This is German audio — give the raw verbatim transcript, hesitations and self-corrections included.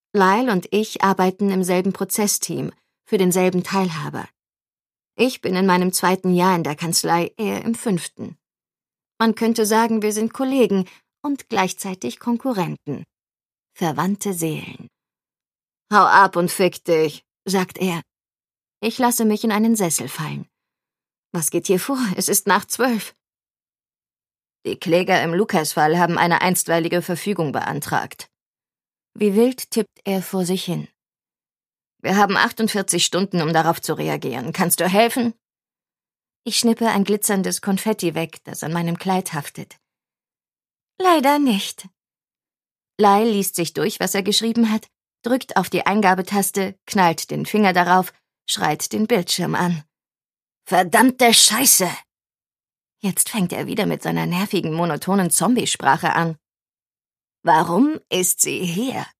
Lyle und ich arbeiten im selben Prozessteam, für denselben Teilhaber. Ich bin in meinem zweiten Jahr in der Kanzlei, er im fünften. Man könnte sagen, wir sind Kollegen und gleichzeitig Konkurrenten. Verwandte Seelen. »Hau ab und fick dich«, sagt er. Ich lasse mich in einen Sessel fallen. Was geht hier vor? Es ist nach zwölf. Die Kläger im Lukas-Fall haben eine einstweilige Verfügung beantragt. Wie wild tippt er vor sich hin. Wir haben achtundvierzig Stunden, um darauf zu reagieren. Kannst du helfen? Ich schnippe ein glitzerndes Konfetti weg, das an meinem Kleid haftet. Leider nicht. Lyle liest sich durch, was er geschrieben hat, drückt auf die Eingabetaste, knallt den Finger darauf, schreit den Bildschirm an. Verdammte Scheiße! Jetzt fängt er wieder mit seiner nervigen, monotonen Zombiesprache an. Warum ist sie hier?